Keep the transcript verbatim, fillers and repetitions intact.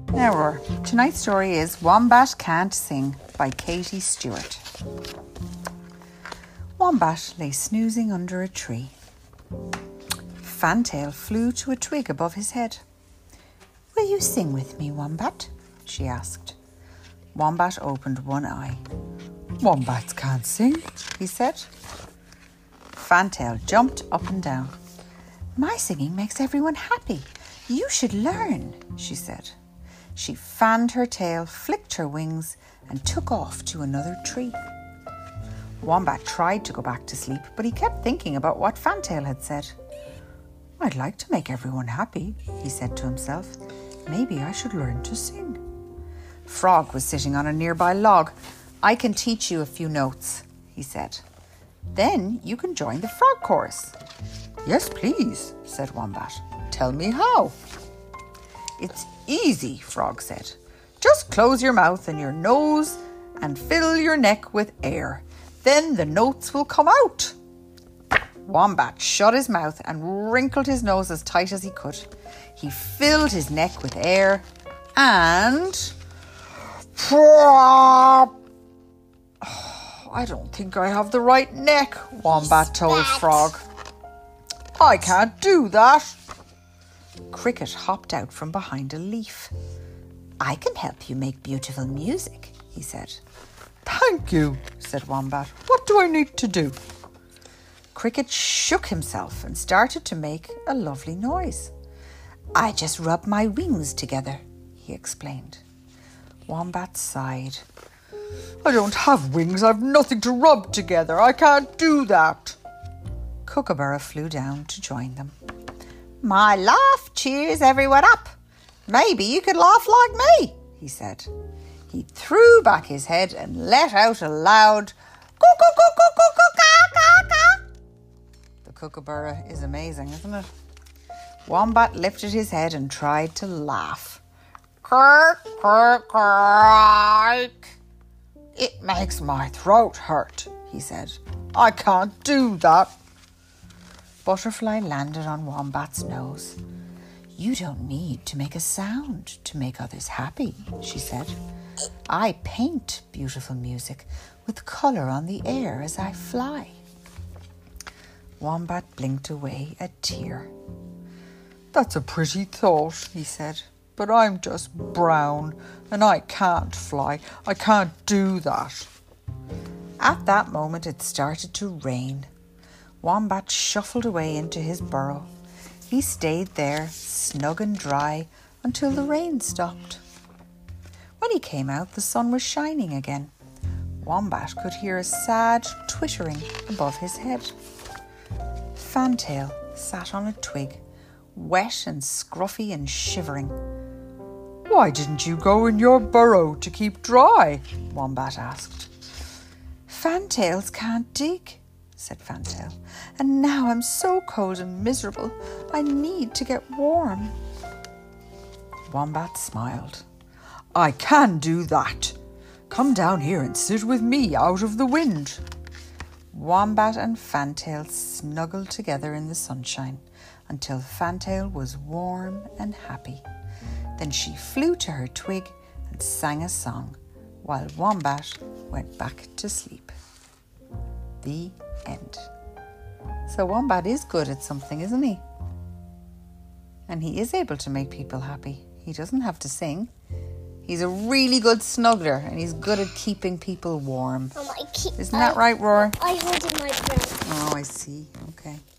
Now, Roar, tonight's story is Wombat Can't Sing by Katie Stewart. Wombat lay snoozing under a tree. Fantail flew to a twig above his head. "Will you sing with me, Wombat?" she asked. Wombat opened one eye. "Wombats can't sing," he said. Fantail jumped up and down. "My singing makes everyone happy. You should learn," she said. She fanned her tail, flicked her wings, and took off to another tree. Wombat tried to go back to sleep, but he kept thinking about what Fantail had said. "I'd like to make everyone happy," he said to himself. "Maybe I should learn to sing." Frog was sitting on a nearby log. "I can teach you a few notes," he said. "Then you can join the frog chorus." "Yes, please," said Wombat. "Tell me how." "It's easy," Frog said. "Just close your mouth and your nose and fill your neck with air. Then the notes will come out." Wombat shut his mouth and wrinkled his nose as tight as he could. He filled his neck with air and... Oh, "I don't think I have the right neck," Wombat told Frog. "I can't do that." Cricket hopped out from behind a leaf. "I can help you make beautiful music," he said. "Thank you," said Wombat. "What do I need to do?" Cricket shook himself and started to make a lovely noise. "I just rub my wings together," he explained. Wombat sighed. "I don't have wings. I've nothing to rub together. I can't do that." Kookaburra flew down to join them. "My laugh cheers everyone up. Maybe you could laugh like me," he said. He threw back his head and let out a loud coo-coo-coo-coo-coo-coo-coo-coo. The kookaburra is amazing, isn't it? Wombat lifted his head and tried to laugh. "Kirk, kirk, kirk. It makes my throat hurt," he said. "I can't do that." Butterfly landed on Wombat's nose. "You don't need to make a sound to make others happy," she said. "I paint beautiful music with colour on the air as I fly." Wombat blinked away a tear. "That's a pretty thought," he said, "but I'm just brown and I can't fly. I can't do that." At that moment it started to rain. Wombat shuffled away into his burrow. He stayed there, snug and dry, until the rain stopped. When he came out, the sun was shining again. Wombat could hear a sad twittering above his head. Fantail sat on a twig, wet and scruffy and shivering. "Why didn't you go in your burrow to keep dry?" Wombat asked. "Fantails can't dig," said Fantail, "and now I'm so cold and miserable. I need to get warm." Wombat smiled. "I can do that. Come down here and sit with me out of the wind." Wombat and Fantail snuggled together in the sunshine until Fantail was warm and happy. Then she flew to her twig and sang a song, while Wombat went back to sleep. The end. So Wombat is good at something, isn't he? And he is able to make people happy. He doesn't have to sing. He's a really good snuggler and he's good at keeping people warm. Um, I keep, Isn't that right, Roar? I hold in my breath. Oh, I see. Okay.